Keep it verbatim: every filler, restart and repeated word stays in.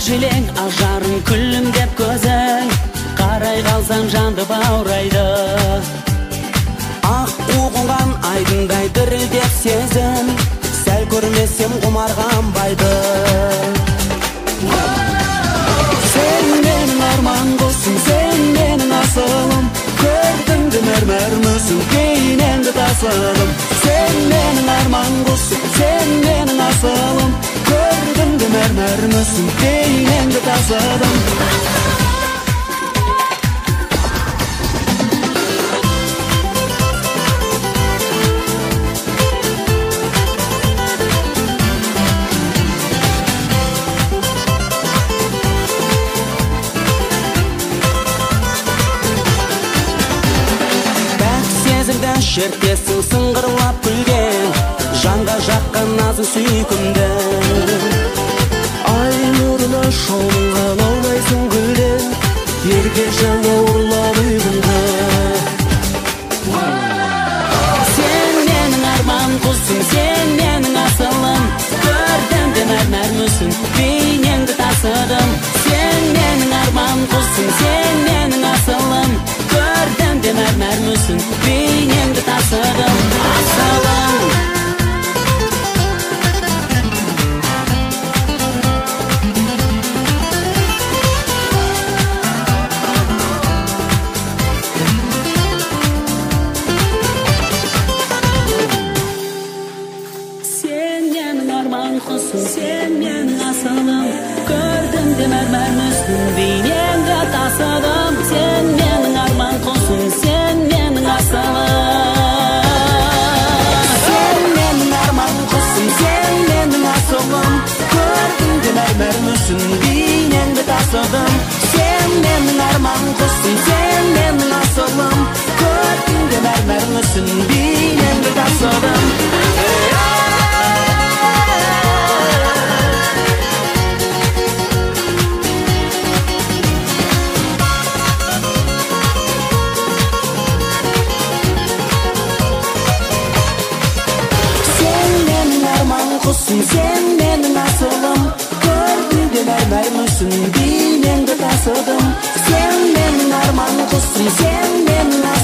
желең ажарың күлімдеп көзің, қарай қалсаң жанды баурайды. Ақ қуғынған айдындай дірілдеп сезім, сәл көрмесем құмарғанбайды. Сен менің арман құсым, сен менің асылым, көрдіңді мәрмәр мүсін, кейіненді тасыдым. Сен менің арман құсым, сен менің асылым, көрдіңді мәрмәр мүсін, кейіненді тасыдым. Шертесің сыңғырлап күлген, жанға жаққан назы сүйкімді. Ай нұрына шомылған аулайсың гүлден, ерге жаңа ұрлап үйгінді. Сен менің арман құсым, сен менің асылым, көрдім де мәрмәр мүсін, бейнеңді тасыдым. Сен менің арман құсым, сен менің асылым, көрдім де мәрмәр мүсін, бейнеңді тасыдым. Асылым Сен менің арман құсым, сен менің асылым, көрдім де мәрмәр мүсін, бейнеңді тасыдым. Сен менің арман құсым, сен менің асылым, сен менің арман құсым, сен менің асылым, көрдім де мәрмәр мүсін, бейнеңді тасыдым. Сен менің арман құсым, сен менің асылым, көрдім де мәрмәр мүсін, бейнеңді тасыдым. Құсым, сен менің асылым, көрдім де мәрмәр мүсін, бейнеңді тасыдым. Сен менің арман құсым, сен менің